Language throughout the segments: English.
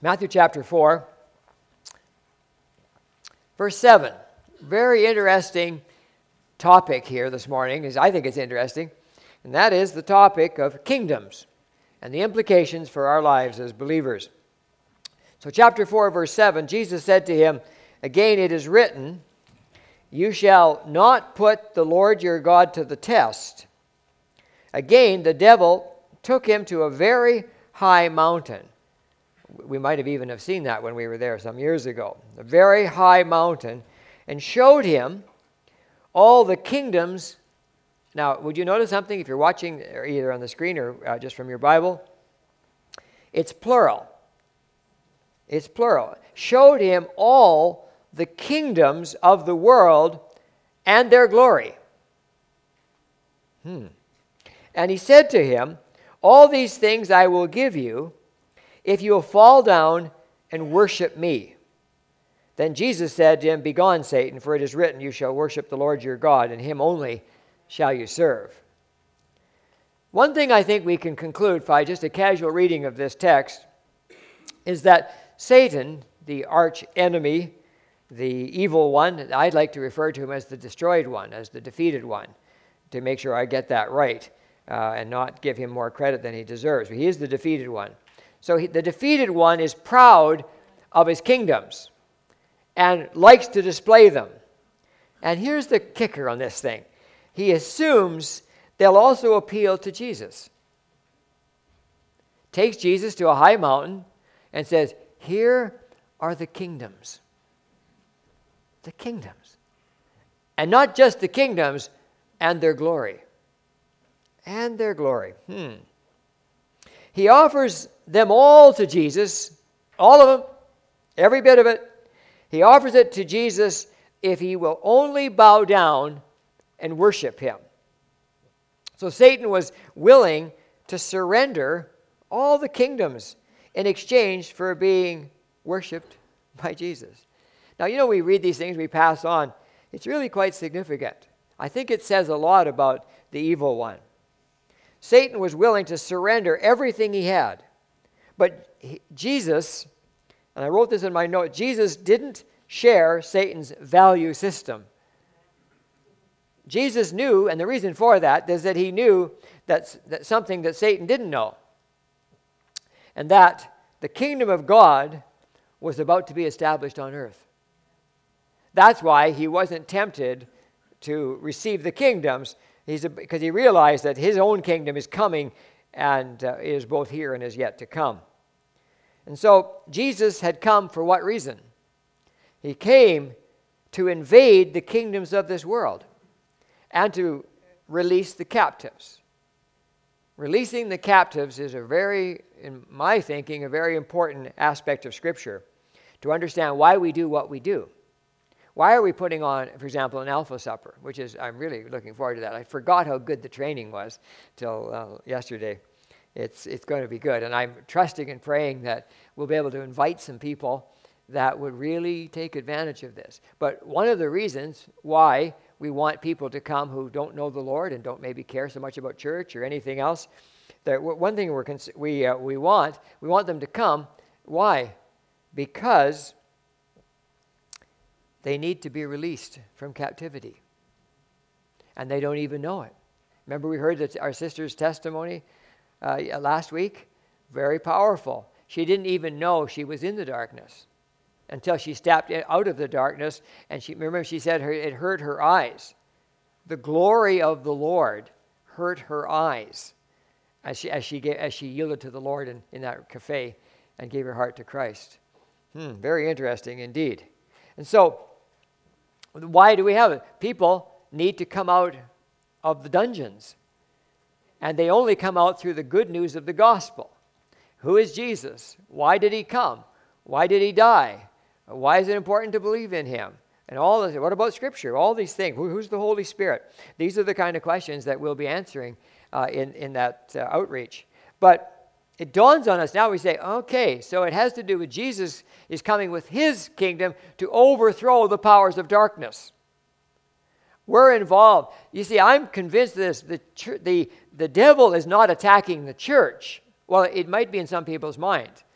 Matthew chapter 4, verse 7. Very interesting topic here this morning, I think it's interesting, and that is the topic of kingdoms and the implications for our lives as believers. So chapter 4, verse 7, Jesus said to him, "Again it is written, you shall not put the Lord your God to the test." Again, the devil took him to a very high mountain. We might have even have seen that when we were there some years ago. A very high mountain, and showed him all the kingdoms. Now, would you notice something if you're watching either on the screen or just from your Bible? It's plural. It's plural. Showed him all the kingdoms of the world and their glory. And he said to him, "All these things I will give you if you will fall down and worship me." Then Jesus said to him, "Begone, Satan, for it is written, you shall worship the Lord your God, and him only shall you serve." One thing I think we can conclude by just a casual reading of this text is that Satan, the arch enemy, the evil one, I'd like to refer to him as the destroyed one, as the defeated one, to make sure I get that right and not give him more credit than he deserves. But he is the defeated one. So the defeated one is proud of his kingdoms and likes to display them. And here's the kicker on this thing. He assumes they'll also appeal to Jesus. Takes Jesus to a high mountain and says, "Here are the kingdoms." The kingdoms. And not just the kingdoms, and their glory. And their glory. He offers them all to Jesus, all of them, every bit of it. He offers it to Jesus if he will only bow down and worship him. So Satan was willing to surrender all the kingdoms in exchange for being worshipped by Jesus. Now, we read these things, we pass on. It's really quite significant. I think it says a lot about the evil one. Satan was willing to surrender everything he had. But Jesus, and I wrote this in my note, Jesus didn't share Satan's value system. Jesus knew, and the reason for that is that he knew that something that Satan didn't know. And that the kingdom of God was about to be established on earth. That's why he wasn't tempted to receive the kingdoms, because he realized that his own kingdom is coming and is both here and is yet to come. And so Jesus had come for what reason? He came to invade the kingdoms of this world and to release the captives. Releasing the captives is in my thinking, a very important aspect of Scripture to understand why we do what we do. Why are we putting on, for example, an Alpha Supper, which is, I'm really looking forward to that. I forgot how good the training was till yesterday. It's going to be good, and I'm trusting and praying that we'll be able to invite some people that would really take advantage of this. But one of the reasons why we want people to come who don't know the Lord and don't maybe care so much about church or anything else, that one thing we want them to come. Why? Because they need to be released from captivity. And they don't even know it. Remember we heard our sister's testimony last week? Very powerful. She didn't even know she was in the darkness until she stepped out of the darkness. And she said it hurt her eyes. The glory of the Lord hurt her eyes as she yielded to the Lord in that cafe and gave her heart to Christ. Very interesting indeed. And so, why do we have it? People need to come out of the dungeons. And they only come out through the good news of the gospel. Who is Jesus? Why did he come? Why did he die? Why is it important to believe in him? And all this. What about Scripture? All these things. Who's the Holy Spirit? These are the kind of questions that we'll be answering in that outreach. But it dawns on us now, we say, okay, so it has to do with Jesus is coming with his kingdom to overthrow the powers of darkness. We're involved. You see, I'm convinced this. The devil is not attacking the church. Well, it might be in some people's mind.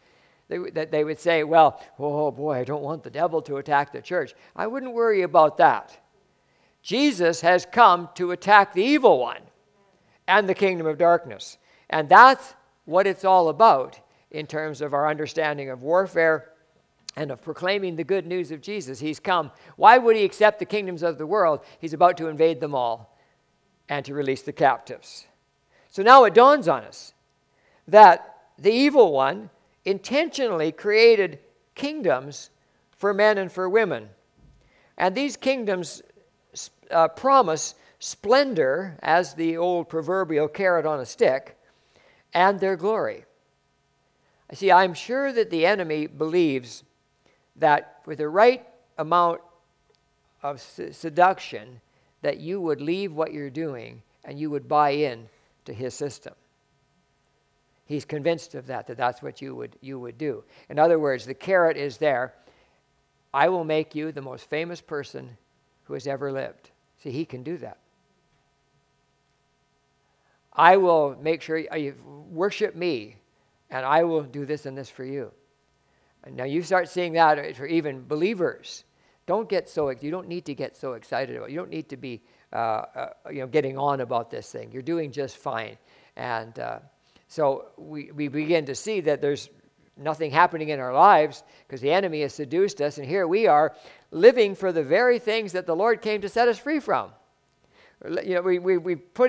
that they would say, well, oh boy, I don't want the devil to attack the church. I wouldn't worry about that. Jesus has come to attack the evil one and the kingdom of darkness. And that's what it's all about in terms of our understanding of warfare and of proclaiming the good news of Jesus. He's come. Why would he accept the kingdoms of the world? He's about to invade them all and to release the captives. So now it dawns on us that the evil one intentionally created kingdoms for men and for women. And these kingdoms promise splendor as the old proverbial carrot on a stick, and their glory. See, I'm sure that the enemy believes that with the right amount of seduction, that you would leave what you're doing and you would buy in to his system. He's convinced of that that's what you would do. In other words, the carrot is there. I will make you the most famous person who has ever lived. See, he can do that. I will make sure you worship me, and I will do this and this for you. And now you start seeing that for even believers. You don't need to get so excited about it. You don't need to be getting on about this thing. You're doing just fine. And so we begin to see that there's nothing happening in our lives because the enemy has seduced us, and here we are living for the very things that the Lord came to set us free from. We're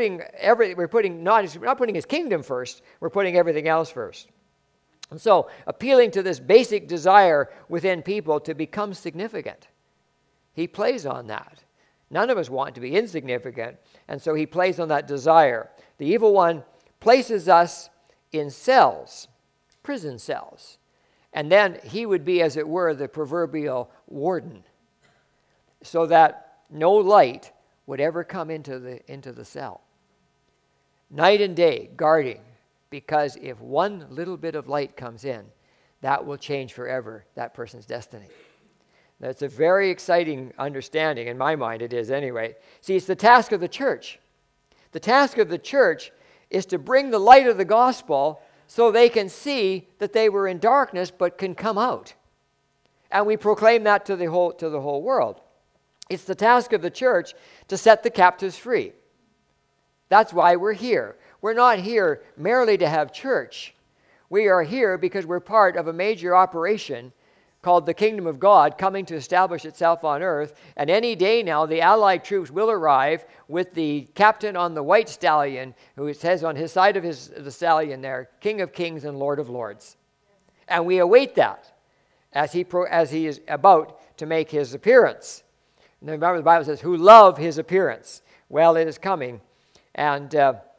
not putting his kingdom first, we're putting everything else first. And so appealing to this basic desire within people to become significant, he plays on that. None of us want to be insignificant, and so he plays on that desire. The evil one places us in cells, prison cells, and then he would be, as it were, the proverbial warden, so that no light would ever come into the cell. Night and day, guarding, because if one little bit of light comes in, that will change forever that person's destiny. That's a very exciting understanding, in my mind it is anyway. See, it's the task of the church. The task of the church is to bring the light of the gospel so they can see that they were in darkness but can come out. And we proclaim that to the whole world. It's the task of the church to set the captives free. That's why we're here. We're not here merely to have church. We are here because we're part of a major operation called the Kingdom of God coming to establish itself on earth. And any day now, the Allied troops will arrive with the captain on the white stallion, who it says on his side of the stallion there, King of Kings and Lord of Lords. And we await that as he is about to make his appearance. And remember, the Bible says, who love his appearance. Well, it is coming. And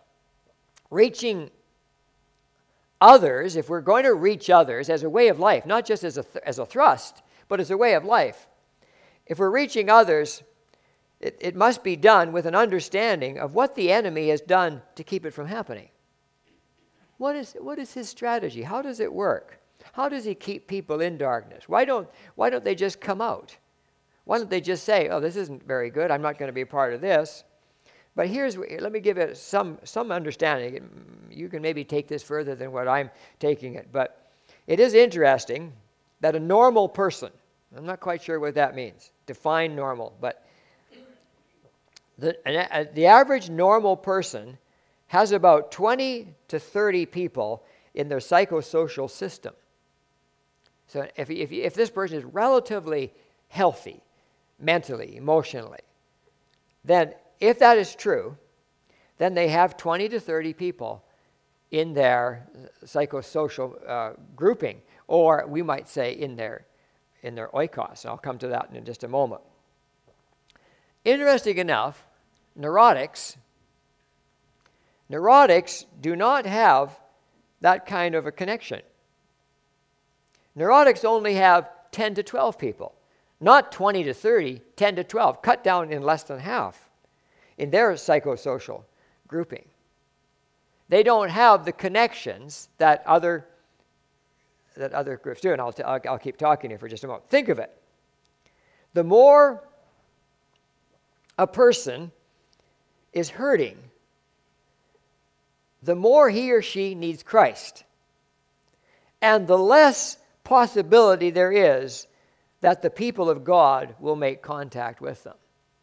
reaching others, if we're going to reach others as a way of life, not just as a thrust, but as a way of life. If we're reaching others, it must be done with an understanding of what the enemy has done to keep it from happening. What is his strategy? How does it work? How does he keep people in darkness? Why don't they just come out? Why don't they just say, oh, this isn't very good, I'm not going to be a part of this. But let me give it some understanding. You can maybe take this further than what I'm taking it. But it is interesting that a normal person, I'm not quite sure what that means, define normal, but the average normal person has about 20 to 30 people in their psychosocial system. So if this person is relatively healthy, mentally, emotionally, then if that is true, then they have 20 to 30 people in their psychosocial grouping, or we might say in their oikos. I'll come to that in just a moment. Interesting enough, neurotics do not have that kind of a connection. Neurotics only have 10 to 12 people, not 20 to 30, 10 to 12, cut down in less than half in their psychosocial grouping. They don't have the connections that other groups do, and I'll keep talking here for just a moment. Think of it. The more a person is hurting, the more he or she needs Christ. And the less possibility there is that the people of God will make contact with them.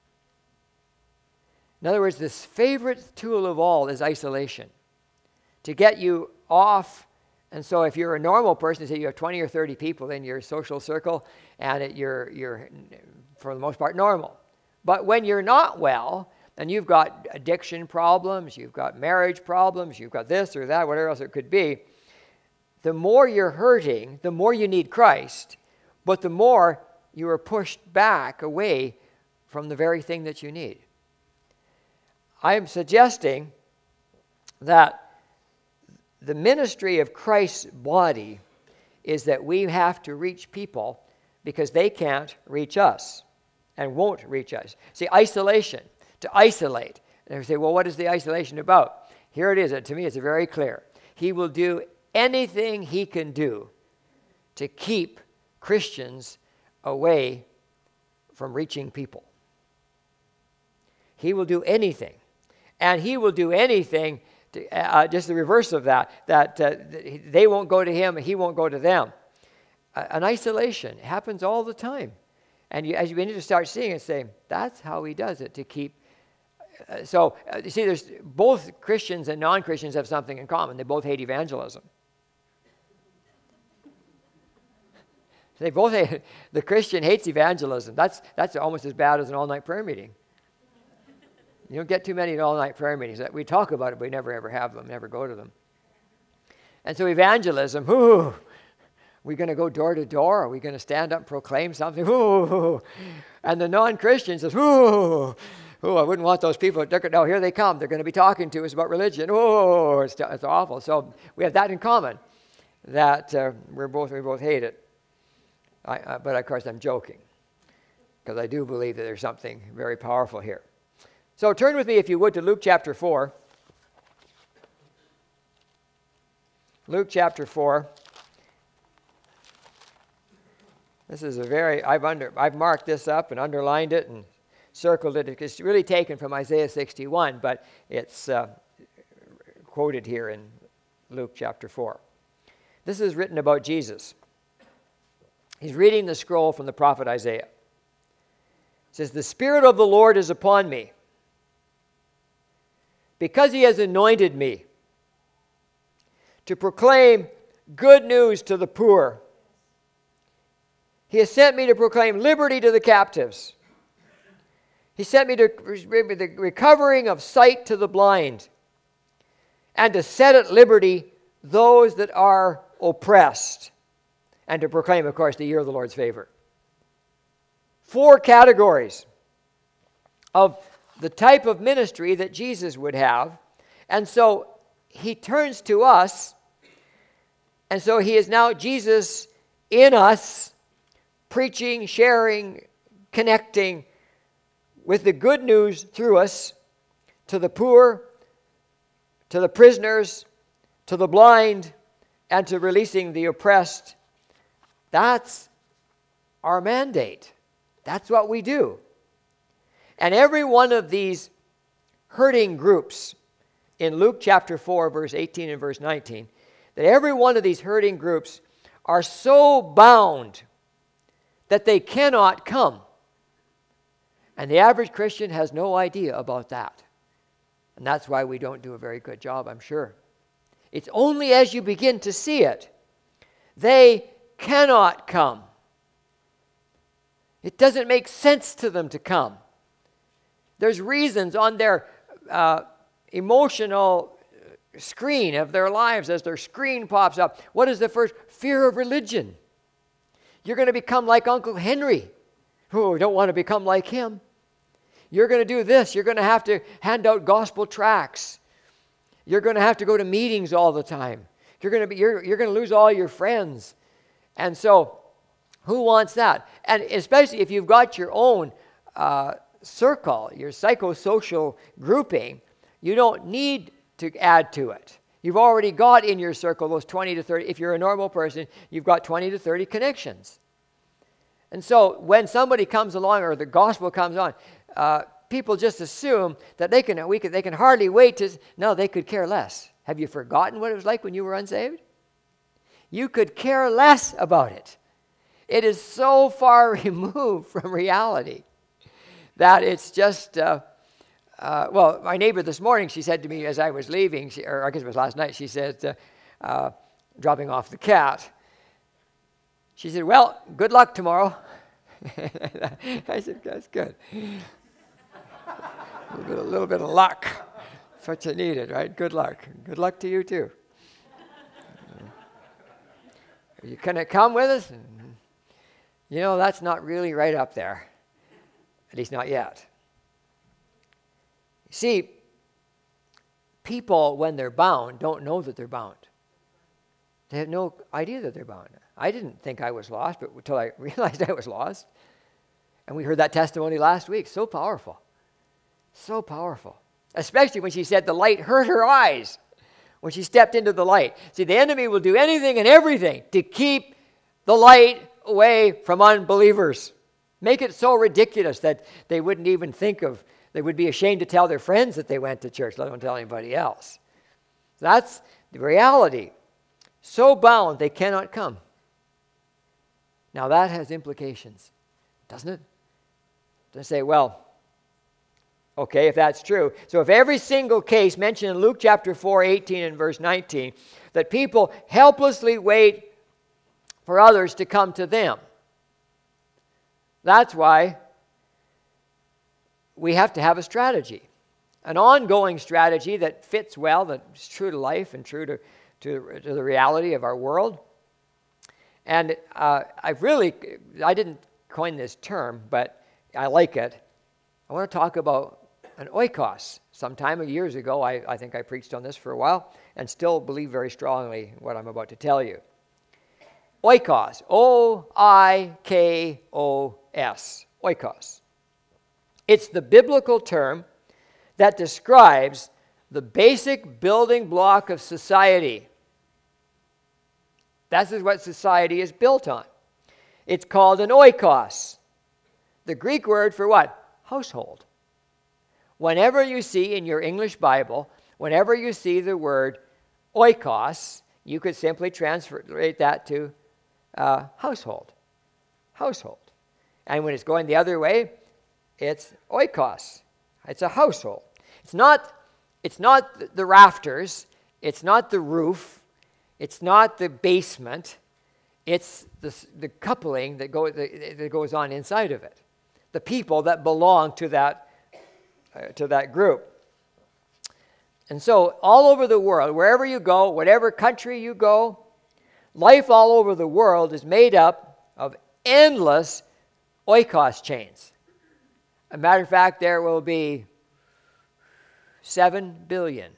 In other words, this favorite tool of all is isolation, to get you off. And so if you're a normal person, say you have 20 or 30 people in your social circle, and you're for the most part normal. But when you're not well, and you've got addiction problems, you've got marriage problems, you've got this or that, whatever else it could be, the more you're hurting, the more you need Christ, but the more you are pushed back away from the very thing that you need. I am suggesting that the ministry of Christ's body is that we have to reach people because they can't reach us and won't reach us. See, isolation, to isolate. And they say, well, what is the isolation about? Here it is. To me, it's very clear. He will do anything he can do to keep Christians away from reaching people. He will do anything. And he will do anything, to, just the reverse of that they won't go to him, he won't go to them. An isolation happens all the time. And as you begin to start seeing it, say, that's how he does it to keep. You see, there's both Christians and non-Christians have something in common. They both hate evangelism. They both hate, the Christian hates evangelism. That's almost as bad as an all-night prayer meeting. You don't get too many all-night prayer meetings. We talk about it, but we never ever have them, never go to them. And so evangelism, are we going to go door to door? Are we going to stand up and proclaim something? And the non-Christian says, I wouldn't want those people. No, here they come. They're going to be talking to us about religion. It's awful. So we have that in common, that we both hate it. But of course I'm joking, because I do believe that there's something very powerful here. So turn with me, if you would, to Luke chapter 4. Luke chapter 4. This is I've marked this up and underlined it and circled it. It's really taken from Isaiah 61, but it's quoted here in Luke chapter 4. This is written about Jesus. He's reading the scroll from the prophet Isaiah. It says, "The Spirit of the Lord is upon me, because he has anointed me to proclaim good news to the poor. He has sent me to proclaim liberty to the captives. He sent me to the recovering of sight to the blind, and to set at liberty those that are oppressed, and to proclaim, of course, the year of the Lord's favor." 4 categories of the type of ministry that Jesus would have. And so he turns to us, and so he is now Jesus in us, preaching, sharing, connecting with the good news through us to the poor, to the prisoners, to the blind, and to releasing the oppressed. That's our mandate. That's what we do. And every one of these hurting groups in Luke chapter 4, verse 18 and verse 19, that every one of these hurting groups are so bound that they cannot come. And the average Christian has no idea about that. And that's why we don't do a very good job, I'm sure. It's only as you begin to see it, they cannot come. It doesn't make sense to them to come. There's reasons on their emotional screen of their lives as their screen pops up. What is the first? Fear of religion. You're going to become like Uncle Henry. Oh, don't want to become like him. You're going to do this. You're going to have to hand out gospel tracts. You're going to have to go to meetings all the time. You're going to lose all your friends. And so, who wants that? And especially if you've got your own circle, your psychosocial grouping, you don't need to add to it. You've already got in your circle those 20 to 30. If you're a normal person, you've got 20 to 30 connections. And so when somebody comes along or the gospel comes on, people just assume that they can hardly wait to. No, they could care less. Have you forgotten what it was like when you were unsaved? You could care less about it. It is so far removed from reality that it's just, well, my neighbor this morning, she said to me as I was leaving, or I guess it was last night, she said, dropping off the cat, she said, well, good luck tomorrow. I said, that's good. A little bit of luck. That's what you needed, right? Good luck. Good luck to you, too. Are you going to come with us? You know, that's not really right up there. At least not yet. See, people, when they're bound, don't know that they're bound. They have no idea that they're bound. I didn't think I was lost, but until I realized I was lost. And we heard that testimony last week. So powerful. So powerful. Especially when she said the light hurt her eyes when she stepped into the light. See, the enemy will do anything and everything to keep the light away from unbelievers. Make it so ridiculous that they wouldn't even think of, they would be ashamed to tell their friends that they went to church, let alone tell anybody else. That's the reality. So bound they cannot come. Now that has implications, doesn't it? Doesn't say, well, okay, if that's true. So if every single case mentioned in Luke chapter 4, 18 and verse 19, that people helplessly wait for others to come to them, that's why we have to have a strategy, an ongoing strategy that fits well, that's true to life and true to the reality of our world. And I didn't coin this term, but I like it. I want to talk about an oikos. Some time years ago, I think I preached on this for a while, and still believe very strongly what I'm about to tell you. Oikos, O-I-K-O-S, oikos. It's the biblical term that describes the basic building block of society. That is what society is built on. It's called an oikos. The Greek word for what? Household. Whenever you see in your English Bible, whenever you see the word oikos, you could simply translate that to household. Household. And when it's going the other way, it's oikos. It's a household. It's not the rafters. It's not the roof. It's not the basement. It's the coupling that goes on inside of it. The people that belong to that group. And so all over the world, wherever you go, whatever country you go, life all over the world is made up of endless oikos chains. As a matter of fact, there will be 7 billion.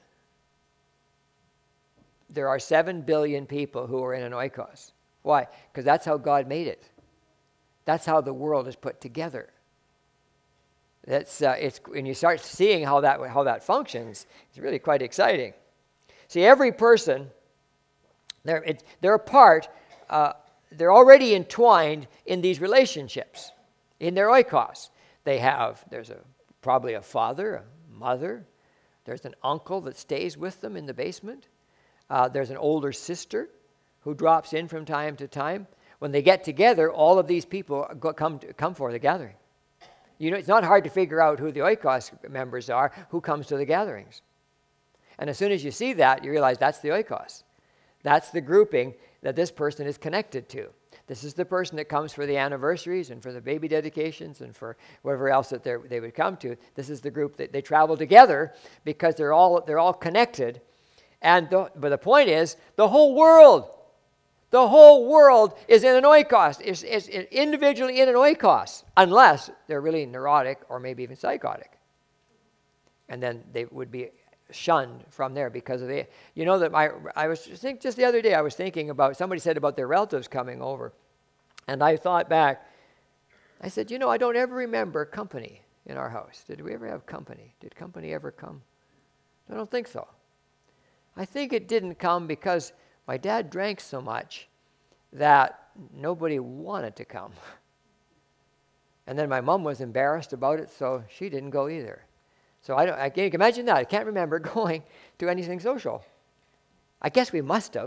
There are 7 billion people who are in an oikos. Why? Because that's how God made it. That's how the world is put together. It's when you start seeing how that functions, it's really quite exciting. See, every person, they're a part. They're already entwined in these relationships, in their oikos. There's probably a father, a mother. There's an uncle that stays with them in the basement. There's an older sister who drops in from time to time. When they get together, all of these people come for the gathering. You know, it's not hard to figure out who the oikos members are, who comes to the gatherings. And as soon as you see that, you realize that's the oikos. That's the grouping that this person is connected to. This is the person that comes for the anniversaries and for the baby dedications and for whatever else that they would come to. This is the group that they travel together because they're all connected. But the point is, the whole world is in an oikos, is individually in an oikos, unless they're really neurotic or maybe even psychotic. And then they would be shunned from there because of just the other day I was thinking about, somebody said about their relatives coming over, and I thought back, I said, I don't ever remember company in our house. Did we ever have company? Did company ever come? I don't think so. I think it didn't come because my dad drank so much that nobody wanted to come. And then my mom was embarrassed about it, so she didn't go either. So I can imagine that. I can't remember going to anything social. I guess we must have.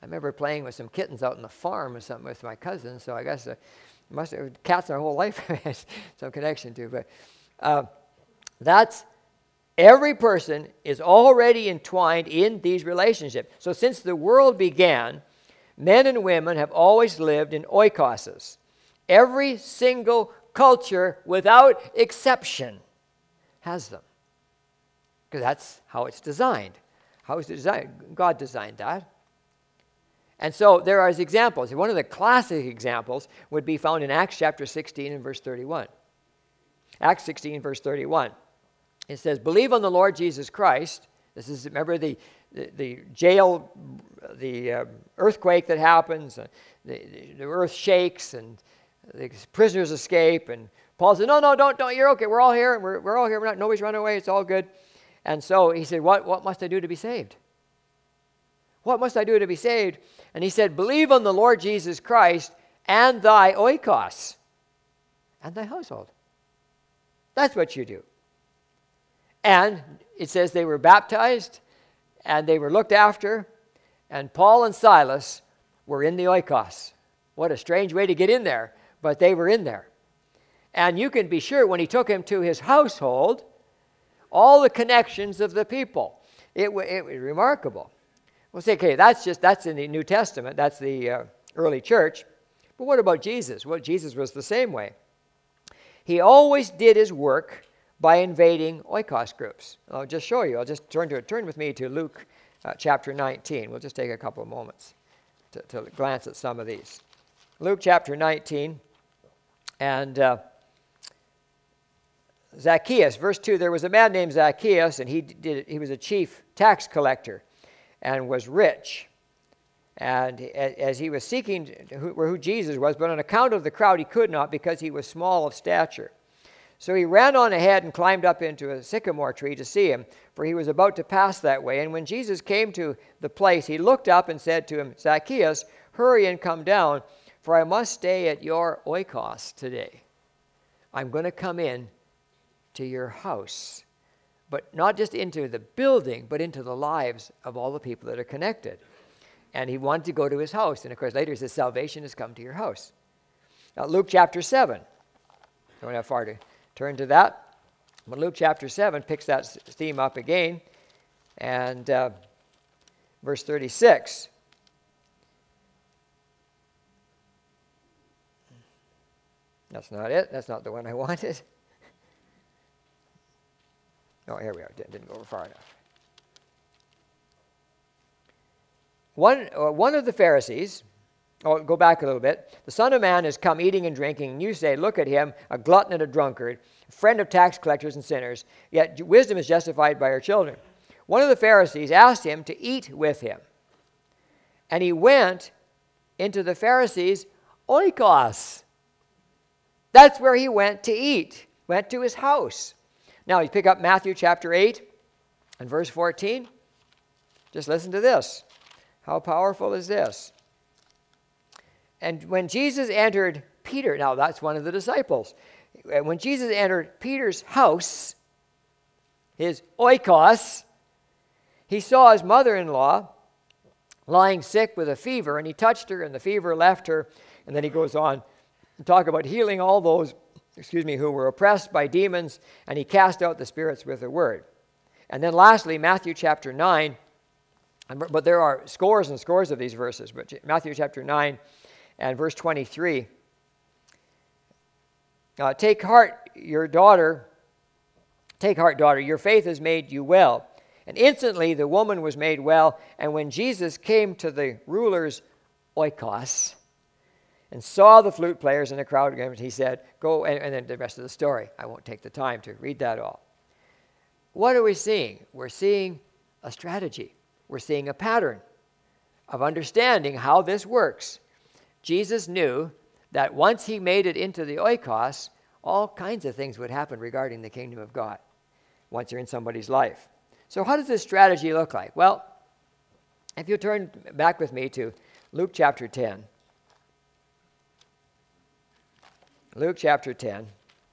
I remember playing with some kittens out on the farm or something with my cousins, so I guess must have cats our whole life has some connection to. But that's every person is already entwined in these relationships. So since the world began, men and women have always lived in oikoses. Every single culture, without exception, has them. Because that's how it's designed. How is it designed? God designed that. And so there are examples. One of the classic examples would be found in Acts chapter 16 and verse 31. Acts 16, verse 31. It says, believe on the Lord Jesus Christ. This is, remember the jail, the earthquake that happens, the earth shakes, and the prisoners escape. And Paul said, no, don't, you're okay. We're all here. We're all here. Nobody's run away. It's all good. And so he said, what must I do to be saved? What must I do to be saved? And he said, believe on the Lord Jesus Christ and thy oikos, and thy household. That's what you do. And it says they were baptized, and they were looked after, and Paul and Silas were in the oikos. What a strange way to get in there, but they were in there. And you can be sure when he took him to his household, all the connections of the people. It was remarkable. We'll say, okay, that's in the New Testament. That's the early church. But what about Jesus? Well, Jesus was the same way. He always did his work by invading oikos groups. I'll just show you. I'll just turn with me to Luke chapter 19. We'll just take a couple of moments to glance at some of these. Luke chapter 19 and Zacchaeus, verse 2, there was a man named Zacchaeus, and he was a chief tax collector and was rich. And as he was seeking who Jesus was, but on account of the crowd he could not, because he was small of stature. So he ran on ahead and climbed up into a sycamore tree to see him, for he was about to pass that way. And when Jesus came to the place, he looked up and said to him, Zacchaeus, hurry and come down, for I must stay at your oikos today. I'm going to come in to your house, but not just into the building, but into the lives of all the people that are connected. And he wanted to go to his house. And of course, later he says, salvation has come to your house. Now, Luke chapter 7. Don't have far to turn to that. But Luke chapter 7 picks that theme up again. And verse 36. That's not it. That's not the one I wanted. Oh, here we are. Didn't go far enough. One of the Pharisees, go back a little bit. The Son of Man has come eating and drinking, and you say, look at him, a glutton and a drunkard, a friend of tax collectors and sinners, yet wisdom is justified by her children. One of the Pharisees asked him to eat with him, and he went into the Pharisees' oikos. That's where he went to eat, went to his house. Now, you pick up Matthew chapter 8 and verse 14. Just listen to this. How powerful is this? And when Jesus entered Peter, now that's one of the disciples. When Jesus entered Peter's house, his oikos, he saw his mother-in-law lying sick with a fever, and he touched her, and the fever left her. And then he goes on to talk about healing all those who were oppressed by demons, and he cast out the spirits with a word. And then lastly, Matthew chapter 9, but there are scores and scores of these verses, but Matthew chapter 9 and verse 23. Take heart, daughter, your faith has made you well. And instantly the woman was made well, and when Jesus came to the ruler's oikos, and saw the flute players in the crowd, he said, go, and then the rest of the story. I won't take the time to read that all. What are we seeing? We're seeing a strategy. We're seeing a pattern of understanding how this works. Jesus knew that once he made it into the oikos, all kinds of things would happen regarding the kingdom of God once you're in somebody's life. So how does this strategy look like? Well, if you turn back with me to Luke chapter 10. Luke chapter 10.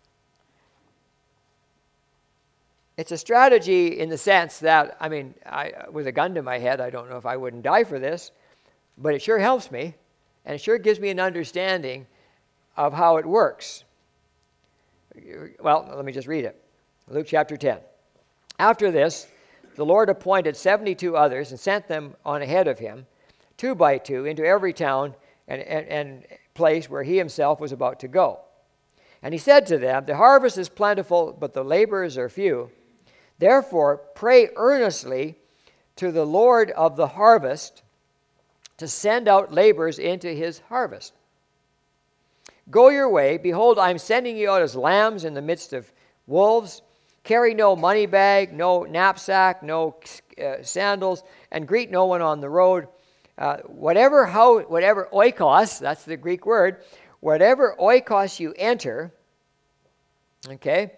It's a strategy in the sense that, with a gun to my head, I don't know if I wouldn't die for this, but it sure helps me, and it sure gives me an understanding of how it works. Well, let me just read it. Luke chapter 10. After this, the Lord appointed 72 others and sent them on ahead of him, 2 by 2, into every town and place where he himself was about to go. And he said to them, the harvest is plentiful, but the laborers are few. Therefore, pray earnestly to the Lord of the harvest to send out laborers into his harvest. Go your way. Behold, I am sending you out as lambs in the midst of wolves. Carry no money bag, no knapsack, no sandals, and greet no one on the road. Whatever oikos, that's the Greek word, whatever oikos you enter, okay,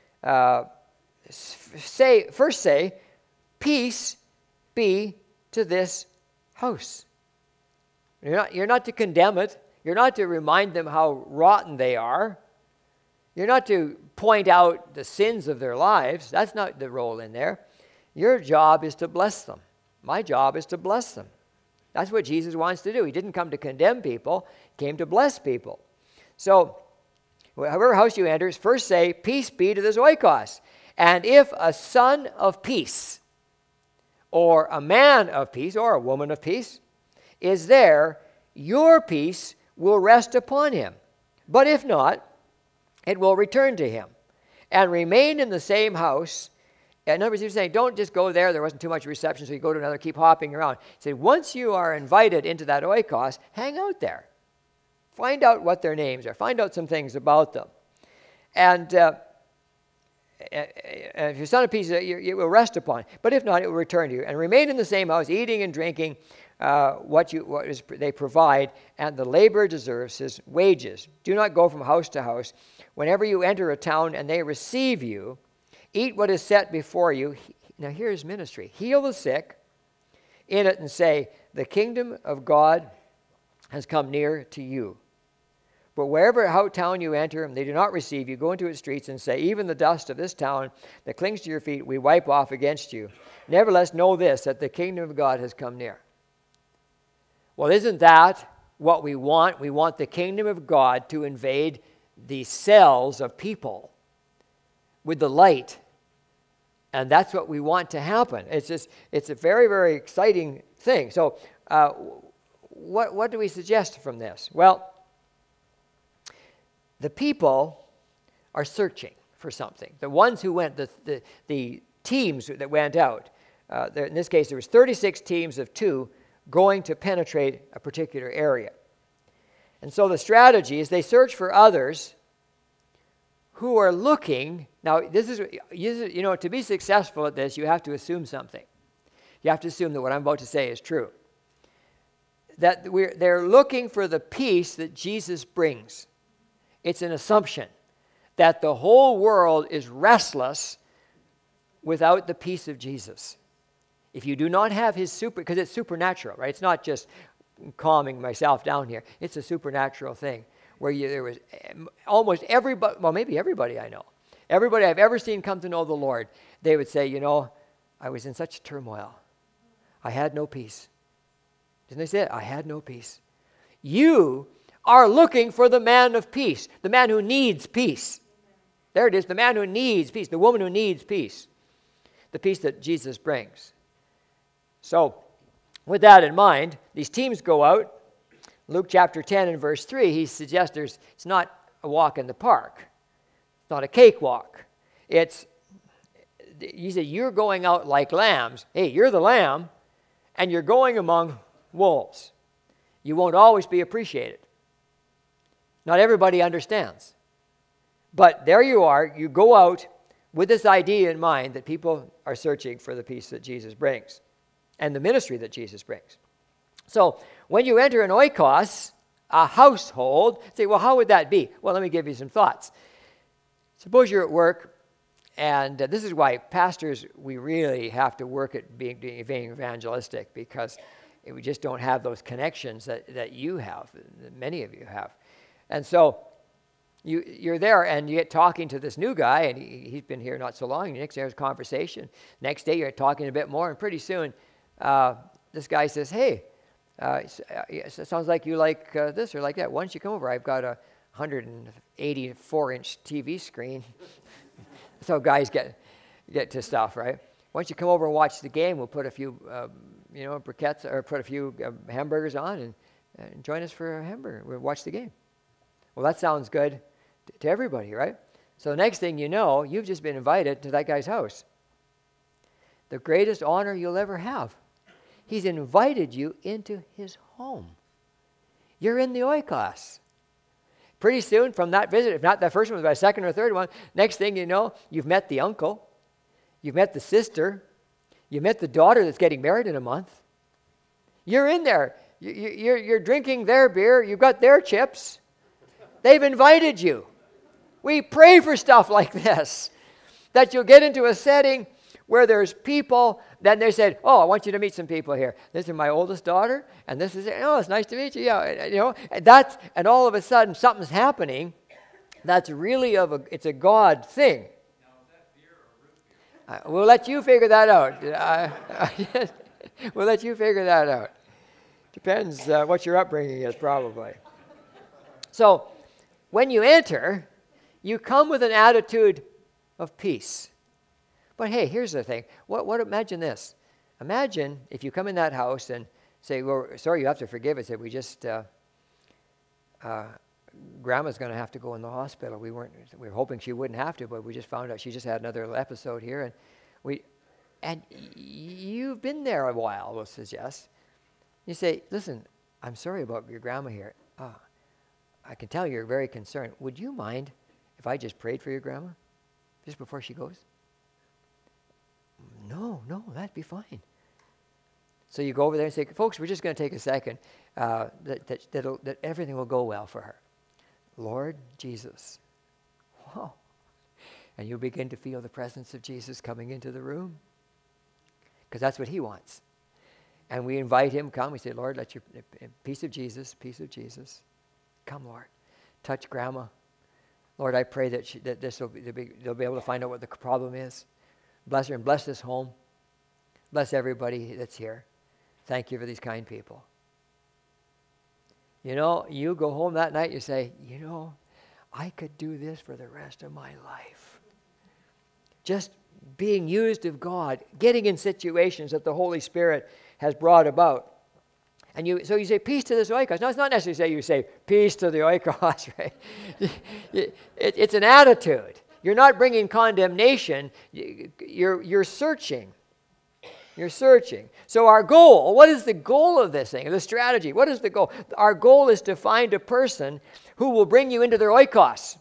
first say, peace be to this house. You're not to condemn it. You're not to remind them how rotten they are. You're not to point out the sins of their lives. That's not the role in there. Your job is to bless them. My job is to bless them. That's what Jesus wants to do. He didn't come to condemn people. He came to bless people. So, whatever house you enter, first say, peace be to this oikos. And if a son of peace, or a man of peace, or a woman of peace, is there, your peace will rest upon him. But if not, it will return to him. And remain in the same house. In other words, he was saying, don't just go there. There wasn't too much reception, so you go to another, keep hopping around. He said, once you are invited into that oikos, hang out there. Find out what their names are. Find out some things about them. And if your son of peace, it will rest upon. But if not, it will return to you. And remain in the same house, eating and drinking they provide, and the laborer deserves his wages. Do not go from house to house. Whenever you enter a town and they receive you, eat what is set before you. Now here's ministry. Heal the sick in it and say, the kingdom of God has come near to you. But wherever town you enter and they do not receive you, go into its streets and say, even the dust of this town that clings to your feet, we wipe off against you. Nevertheless, know this, that the kingdom of God has come near. Well, isn't that what we want? We want the kingdom of God to invade the cells of people with the light. And that's what we want to happen. It's a very, very exciting thing. So what do we suggest from this? Well, the people are searching for something. The ones who went, the teams that went out, in this case there was 36 teams of 2 going to penetrate a particular area. And so the strategy is they search for others who are looking. Now, this is, to be successful at this, you have to assume something. You have to assume that what I'm about to say is true. That they're looking for the peace that Jesus brings. It's an assumption that the whole world is restless without the peace of Jesus. If you do not have his because it's supernatural, right? It's not just calming myself down here. It's a supernatural thing where there was almost everybody, well, maybe everybody I know, everybody I've ever seen come to know the Lord, they would say, I was in such turmoil. I had no peace. Didn't they say it? I had no peace. You are looking for the man of peace, the man who needs peace. There it is, the man who needs peace, the woman who needs peace, the peace that Jesus brings. So, with that in mind, these teams go out. Luke chapter 10 and verse 3, he suggests it's not a walk in the park. It's not a cakewalk. He said, you're going out like lambs. Hey, you're the lamb, and you're going among wolves. You won't always be appreciated. Not everybody understands. But there you are. You go out with this idea in mind that people are searching for the peace that Jesus brings and the ministry that Jesus brings. So when you enter an oikos, a household, say, well, how would that be? Well, let me give you some thoughts. Suppose you're at work, and this is why pastors, we really have to work at being evangelistic, because we just don't have those connections that you have, that many of you have. And so you're there, and you get talking to this new guy, and he's been here not so long. Next day there's a conversation. Next day you're talking a bit more, and pretty soon this guy says, hey, It sounds like you like this or like that. Why don't you come over? I've got a 184-inch TV screen. That's how guys get to stuff, right? Why don't you come over and watch the game? We'll put a few, briquettes or put a few hamburgers on and join us for a hamburger. We'll watch the game. Well, that sounds good to everybody, right? So the next thing you know, you've just been invited to that guy's house. The greatest honor you'll ever have. He's invited you into his home. You're in the oikos. Pretty soon from that visit, if not that first one, by a second or third one, next thing you know, you've met the uncle, you've met the sister, you've met the daughter that's getting married in a month. You're in there. You're drinking their beer. You've got their chips. They've invited you. We pray for stuff like this, that you'll get into a setting where there's people. Then they said, "Oh, I want you to meet some people here. This is my oldest daughter, and this is it. Oh, it's nice to meet you." Yeah, and all of a sudden something's happening. That's really it's a God thing. Now, is that beer or root beer? We'll let you figure that out. We'll let you figure that out. Depends what your upbringing is, probably. So, when you enter, you come with an attitude of peace. But hey, here's the thing. Imagine this. Imagine if you come in that house and say, "Well, sorry, you have to forgive us. That we just Grandma's going to have to go in the hospital. We were hoping she wouldn't have to, but we just found out she just had another episode here, and you've been there a while." We'll suggest. You say, "Listen, I'm sorry about your grandma here. I can tell you're very concerned. Would you mind if I just prayed for your grandma just before she goes?" No, that'd be fine. So you go over there and say, "Folks, we're just going to take a second that everything will go well for her. Lord Jesus." Wow. And you'll begin to feel the presence of Jesus coming into the room, because that's what he wants. And we invite him, come. We say, "Lord, let your peace of Jesus, come, Lord. Touch Grandma. Lord, I pray that they'll be able to find out what the problem is. Bless her and bless this home. Bless everybody that's here. Thank you for these kind people." You go home that night, you say, "I could do this for the rest of my life." Just being used of God, getting in situations that the Holy Spirit has brought about. And so you say, "Peace to this oikos." Now, it's not necessarily you say, "Peace to the oikos," right? It's an attitude. You're not bringing condemnation. You're searching. You're searching. So our goal, what is the goal of this thing, the strategy? What is the goal? Our goal is to find a person who will bring you into their oikos.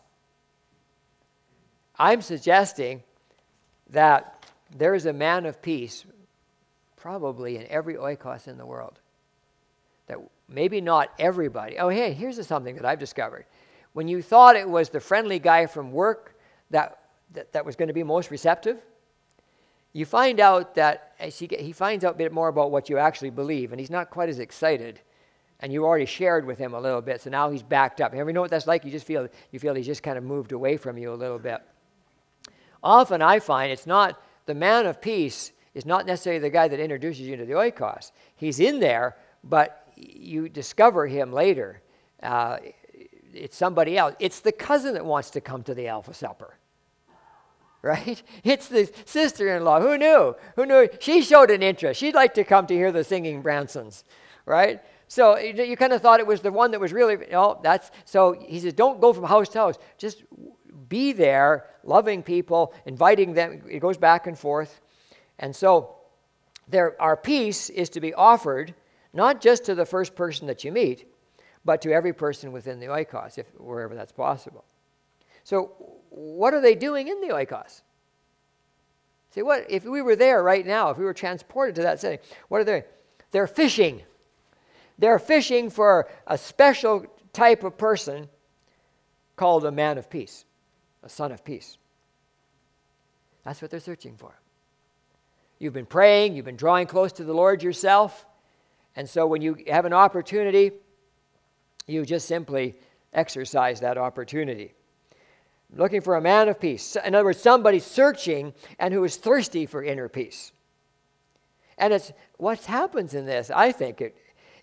I'm suggesting that there is a man of peace probably in every oikos in the world. That maybe not everybody. Oh, hey, here's something that I've discovered. When you thought it was the friendly guy from work that was going to be most receptive, you find out that as he finds out a bit more about what you actually believe, and he's not quite as excited, and you already shared with him a little bit, so now he's backed up. You ever know what that's like? You feel he's just kind of moved away from you a little bit. Often I find it's not the man of peace is not necessarily the guy that introduces you to the oikos. He's in there, but you discover him later. It's somebody else. It's the cousin that wants to come to the Alpha Supper. Right? It's the sister-in-law. Who knew? She showed an interest. She'd like to come to hear the singing Bransons. Right? So you kind of thought it was the one that was really, so he says, don't go from house to house. Just be there, loving people, inviting them. It goes back and forth. And so our peace is to be offered not just to the first person that you meet, but to every person within the oikos, wherever that's possible. So what are they doing in the oikos? See, what if we were there right now, if we were transported to that setting, what are they? They're fishing. They're fishing for a special type of person called a man of peace, a son of peace. That's what they're searching for. You've been praying, you've been drawing close to the Lord yourself, and so when you have an opportunity, you just simply exercise that opportunity. Looking for a man of peace. In other words, somebody searching and who is thirsty for inner peace. And it's what happens in this, I think,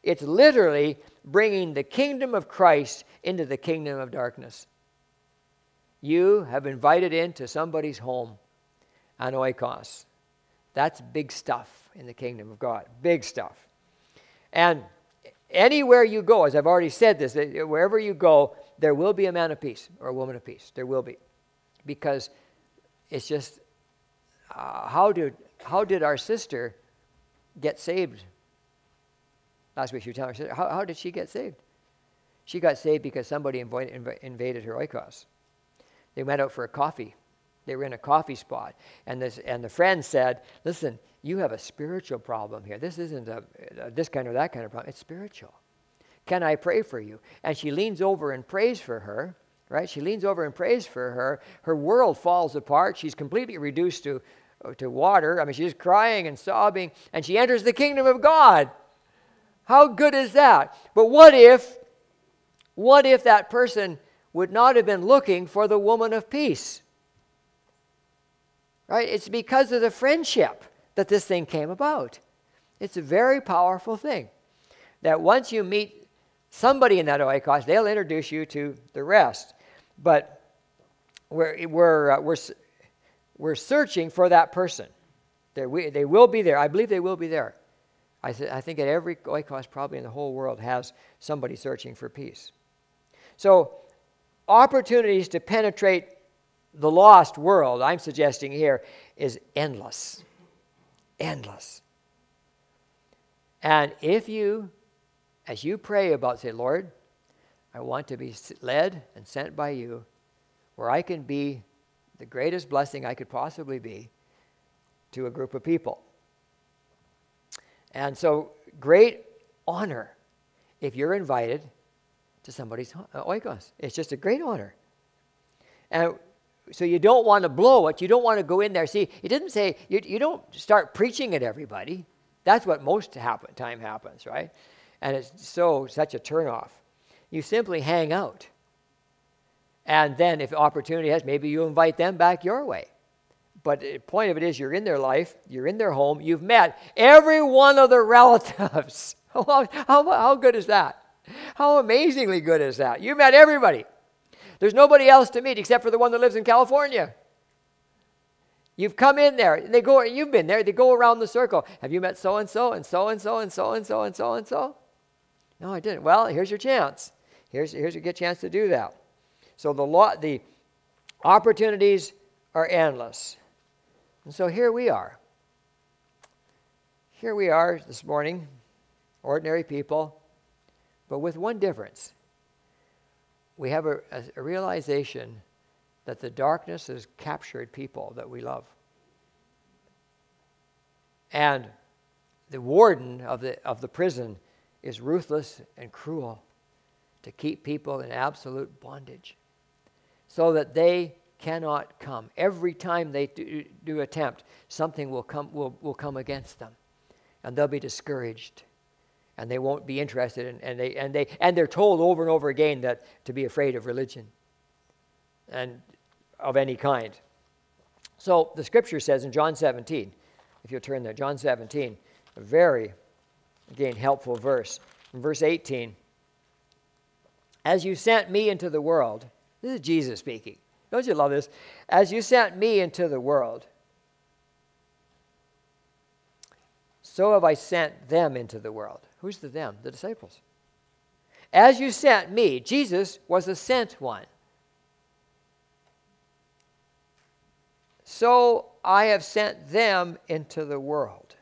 It's literally bringing the kingdom of Christ into the kingdom of darkness. You have invited into somebody's home an oikos. That's big stuff in the kingdom of God. Big stuff. And anywhere you go, as I've already said this, wherever you go, there will be a man of peace or a woman of peace. There will be. Because it's just, how did our sister get saved? Last week she was telling her, how did she get saved? She got saved because somebody invaded her oikos. They went out for a coffee. They were in a coffee spot. And the friend said, listen, you have a spiritual problem here. This isn't this kind or that kind of problem. It's spiritual. Can I pray for you? And she leans over and prays for her, right? She leans over and prays for her. Her world falls apart. She's completely reduced to water. I mean, she's crying and sobbing. And she enters the kingdom of God. How good is that? But what if that person would not have been looking for the woman of peace? Right? It's because of the friendship that this thing came about. It's a very powerful thing. That once you meet somebody in that oikos, they'll introduce you to the rest. But we're searching for that person. They will be there. I believe they will be there. I think that every oikos probably in the whole world has somebody searching for peace. So opportunities to penetrate the lost world, I'm suggesting here, is endless. Endless. And if you, as you pray about, say, Lord, I want to be led and sent by you where I can be the greatest blessing I could possibly be to a group of people. And so, great honor if you're invited to somebody's oikos. It's just a great honor. And so you don't want to blow it. You don't want to go in there. See, it didn't say, you don't start preaching at everybody. That's what most time happens, right? And it's such a turnoff. You simply hang out. And then if opportunity has, maybe you invite them back your way. But the point of it is you're in their life, you're in their home, you've met every one of their relatives. How good is that? How amazingly good is that? You met everybody. There's nobody else to meet except for the one that lives in California. You've come in there, and you've been there, they go around the circle. Have you met so-and-so, and so-and-so, and so-and-so, and so-and-so? No, I didn't. Well, here's your chance. Here's a good chance to do that. So the opportunities are endless. And so here we are. Here we are this morning, ordinary people, but with one difference. We have a realization that the darkness has captured people that we love. And the warden of the prison is ruthless and cruel to keep people in absolute bondage so that they cannot come. Every time they do attempt, something will come against them, and they'll be discouraged, and they won't be interested, and they're told over and over again that to be afraid of religion and of any kind. So the scripture says in John 17, if you'll turn there, John 17, a very, again, helpful verse. In verse 18, as you sent me into the world, this is Jesus speaking. Don't you love this? As you sent me into the world, so have I sent them into the world. Who's the them? The disciples. As you sent me, Jesus was a sent one. So I have sent them into the world.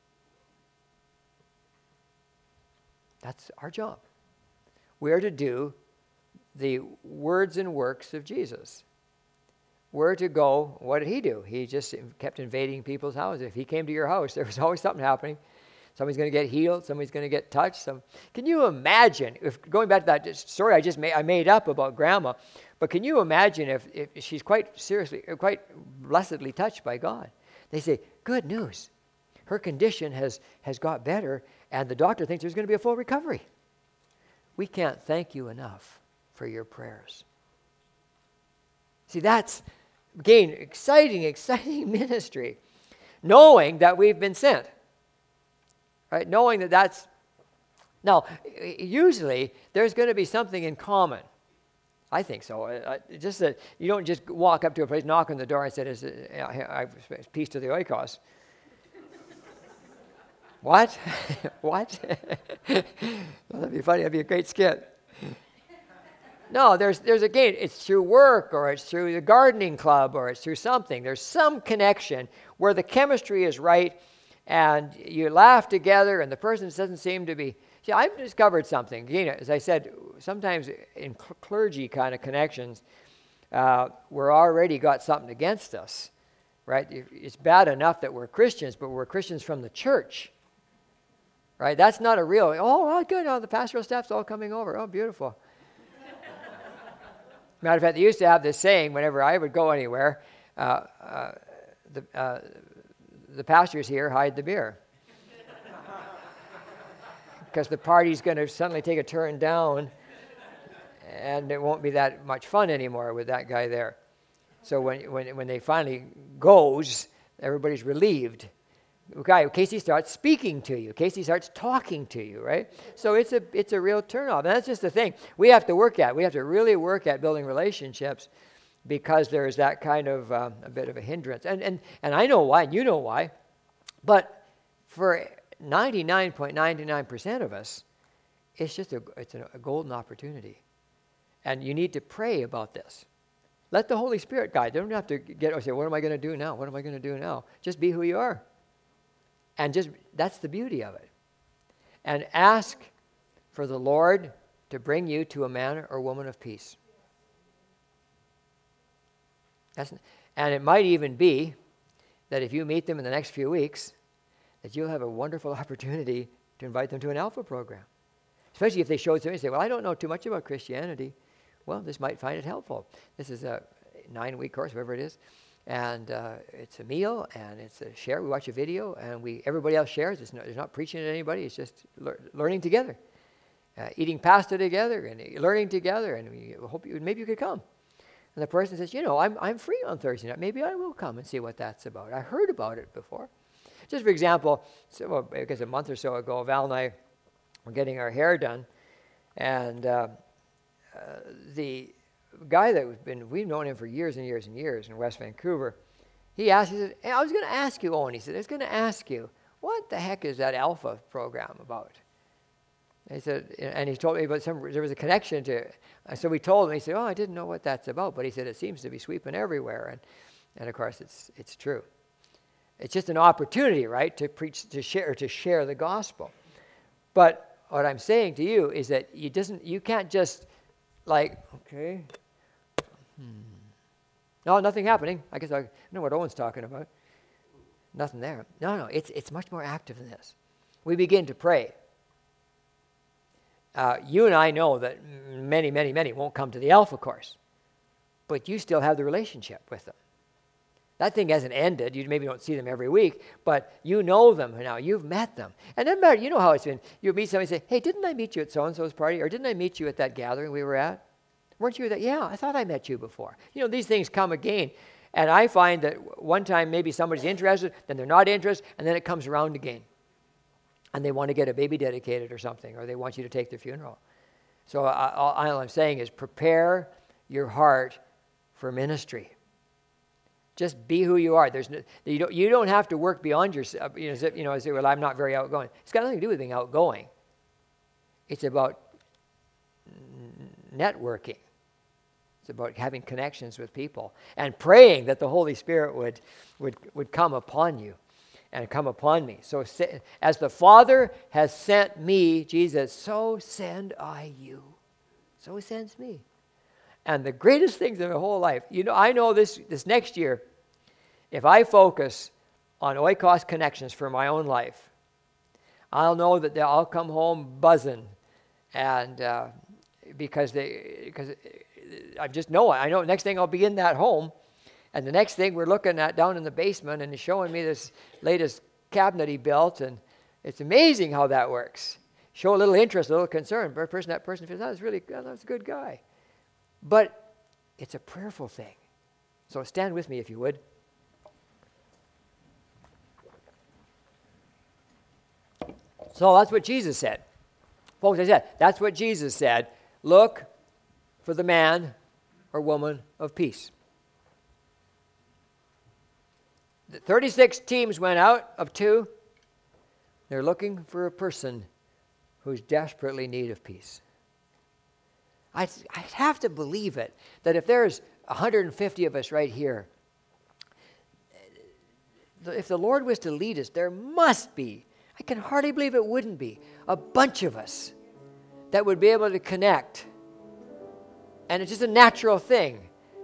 That's our job. We are to do the words and works of Jesus. We're to go, what did he do? He just kept invading people's houses. If he came to your house, there was always something happening. Somebody's going to get healed. Somebody's going to get touched. Can you imagine, if going back to that story I made up about Grandma, but can you imagine if she's quite blessedly touched by God? They say, good news. Her condition has got better, and the doctor thinks there's going to be a full recovery. We can't thank you enough for your prayers. See, that's, again, exciting ministry. Knowing that we've been sent. Right? Knowing that Now, usually, there's going to be something in common. I think so. Just that you don't just walk up to a place, knock on the door, and say, peace to the oikos. What? What? Well, that'd be funny. That'd be a great skit. No, there's again, it's through work, or it's through the gardening club, or it's through something. There's some connection where the chemistry is right, and you laugh together, and the person doesn't seem to be. See, I've discovered something. Again, as I said, sometimes in clergy kind of connections, we're already got something against us, right? It's bad enough that we're Christians, but we're Christians from the church, right? That's not a real, good, the pastoral staff's all coming over. Oh, beautiful. Matter of fact, they used to have this saying whenever I would go anywhere, the pastors here hide the beer. Because the party's going to suddenly take a turn down, and it won't be that much fun anymore with that guy there. So when they finally goes, everybody's relieved. Okay, Casey starts speaking to you. Casey starts talking to you, right? So it's a real turnoff. And that's just the thing we have to work at. We have to really work at building relationships, because there's that kind of a bit of a hindrance. And I know why, and you know why. But for 99.99% of us, it's just a golden opportunity. And you need to pray about this. Let the Holy Spirit guide. You don't have to say, what am I going to do now? What am I going to do now? Just be who you are. And that's the beauty of it. And ask for the Lord to bring you to a man or woman of peace. And it might even be that if you meet them in the next few weeks, that you'll have a wonderful opportunity to invite them to an Alpha program. Especially if they show it to me and say, well, I don't know too much about Christianity. Well, this might find it helpful. This is a 9-week course, whatever it is. And it's a meal, and it's a share. We watch a video, and everybody else shares. There's not preaching at anybody. It's just learning together, eating pasta together, and learning together. And we hope maybe you could come. And the person says, I'm free on Thursday night. Maybe I will come and see what that's about. I heard about it before. Just for example, I guess a month or so ago, Val and I were getting our hair done, and the guy we've known him for years and years and years in West Vancouver, he said, hey, I was going to ask you, Owen, he said, I was going to ask you, what the heck is that Alpha program about? He said, and he told me about there was a connection to it. So we told him, he said, I didn't know what that's about, but he said, it seems to be sweeping everywhere, and of course it's true. It's just an opportunity, right, to preach, to share the gospel. But what I'm saying to you is that you can't just okay. No, nothing happening. I guess I know what Owen's talking about. Nothing there. No, it's much more active than this. We begin to pray. You and I know that many, many, many won't come to the Alpha course, but you still have the relationship with them. That thing hasn't ended. You maybe don't see them every week, but you know them now. You've met them. And it doesn't matter. You know how it's been. You meet somebody and say, hey, didn't I meet you at so-and-so's party? Or didn't I meet you at that gathering we were at? Weren't you that? Yeah, I thought I met you before. These things come again. And I find that one time maybe somebody's interested, then they're not interested, and then it comes around again. And they want to get a baby dedicated or something, or they want you to take their funeral. So all I'm saying is prepare your heart for ministry. Just be who you are. You don't have to work beyond yourself. Say, well, I'm not very outgoing. It's got nothing to do with being outgoing. It's about networking. It's about having connections with people and praying that the Holy Spirit would come upon you and come upon me. So as the Father has sent me, Jesus, so send I you. So he sends me. And the greatest things in my whole life, I know this next year, if I focus on oikos connections for my own life, I'll know that I'll come home buzzing, and because I just know it. I know next thing I'll be in that home, and the next thing we're looking at down in the basement, and he's showing me this latest cabinet he built, and it's amazing how that works. Show a little interest, a little concern. That person feels, that's a good guy. But it's a prayerful thing. So stand with me if you would. So that's what Jesus said. Folks, I said, that's what Jesus said. Look for the man or woman of peace. The 36 teams went out of 2. They're looking for a person who's desperately in need of peace. I'd have to believe it, that if there's 150 of us right here, if the Lord was to lead us, there must be, I can hardly believe it wouldn't be, a bunch of us that would be able to connect. And it's just a natural thing.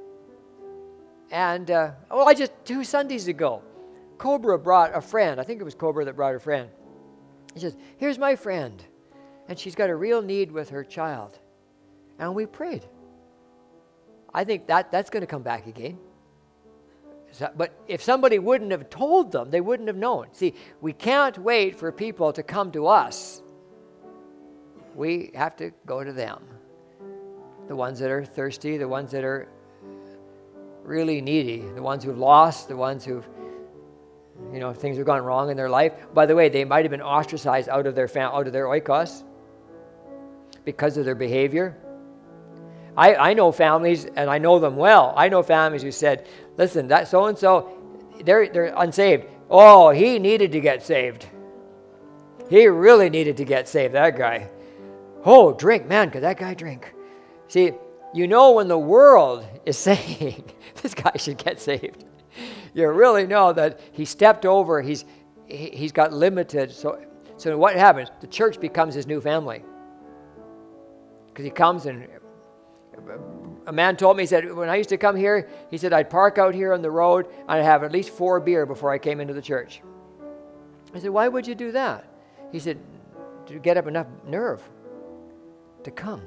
And, 2 Sundays ago, Cobra brought a friend. I think it was Cobra that brought a friend. He says, here's my friend. And she's got a real need with her child. And we prayed. I think that's going to come back again. But if somebody wouldn't have told them, they wouldn't have known. See, we can't wait for people to come to us. We have to go to them. The ones that are thirsty, the ones that are really needy, the ones who've lost, the ones who've, things have gone wrong in their life. By the way, they might have been ostracized out of their oikos because of their behavior. I know families, and I know them well. I know families who said, listen, that so-and-so, they're unsaved. Oh, he needed to get saved. He really needed to get saved, that guy. Oh, drink, man, could that guy drink? See, when the world is saying, this guy should get saved, you really know that he stepped over, he's got limited. So what happens? The church becomes his new family. Because he comes and a man told me, he said, when I used to come here, he said, I'd park out here on the road and I'd have at least 4 beer before I came into the church. I said, why would you do that? He said, to get up enough nerve to come.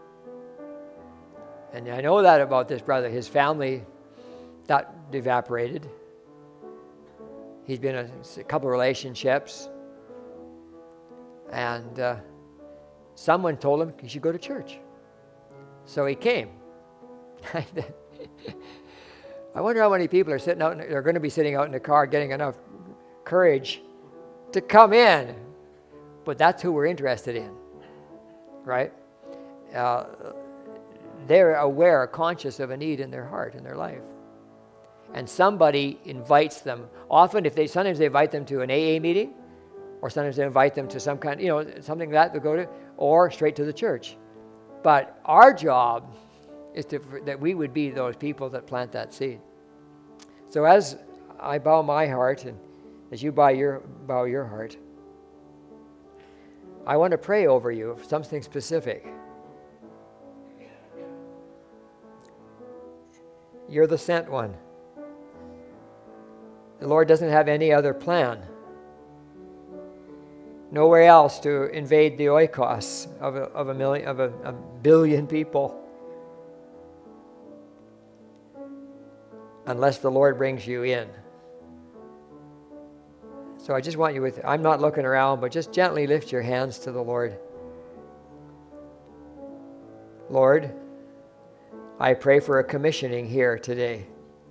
And I know that about this brother. His family, that evaporated. He's been in a couple of relationships. And someone told him he should go to church. So he came. I wonder how many people are going to be sitting out in the car getting enough courage to come in. But that's who we're interested in, right? They're aware, conscious of a need in their heart, in their life. And somebody invites them. Often, sometimes they invite them to an AA meeting, or sometimes they invite them to some kind, something like that to go to, or straight to the church. But our job is that we would be those people that plant that seed. So as I bow my heart, and as you bow your heart, I want to pray over you for something specific. You're the sent one. The Lord doesn't have any other plan. Nowhere else to invade the oikos of a billion people. Unless the Lord brings you in. So I just want you I'm not looking around, but just gently lift your hands to the Lord. Lord, I pray for a commissioning here today.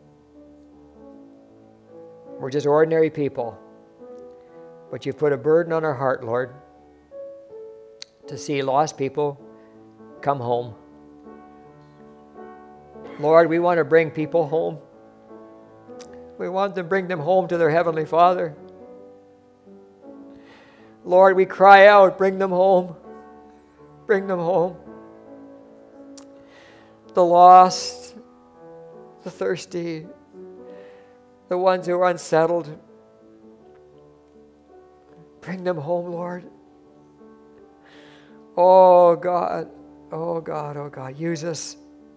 We're just ordinary people. But you've put a burden on our heart, Lord, to see lost people come home. Lord, we want to bring people home. We want to bring them home to their Heavenly Father. Lord, we cry out, bring them home. Bring them home. The lost, the thirsty, the ones who are unsettled. Bring them home, Lord. Oh God, oh God, oh God, use us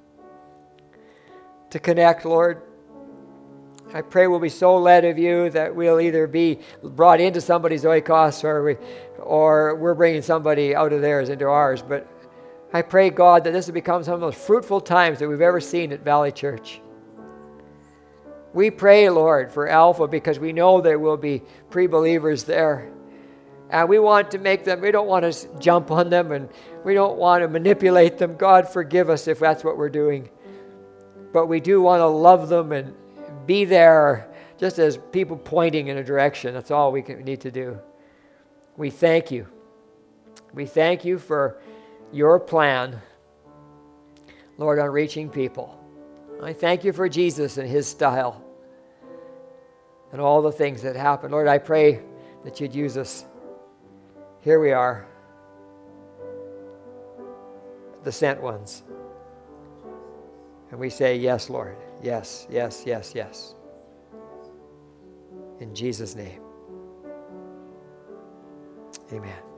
to connect, Lord. I pray we'll be so led of you that we'll either be brought into somebody's oikos or we're bringing somebody out of theirs into ours. But I pray, God, that this will become some of the most fruitful times that we've ever seen at Valley Church. We pray, Lord, for Alpha because we know there will be pre-believers there. And we want to make them, we don't want to jump on them and we don't want to manipulate them. God, forgive us if that's what we're doing. But we do want to love them and be there just as people pointing in a direction. That's all we need to do. We thank you We thank you for your plan, Lord, on reaching people. I thank you for Jesus and his style and all the things that happen. Lord, I pray that you'd use us. Here we are, the sent ones. And we say, yes, Lord. Yes, yes, yes, yes. In Jesus' name. Amen.